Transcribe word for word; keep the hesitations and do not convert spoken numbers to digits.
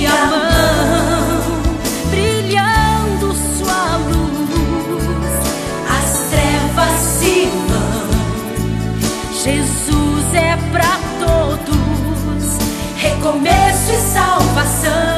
a mão, brilhando sua luz. As trevas se vão, Jesus é pra todos, recomeço e salvação.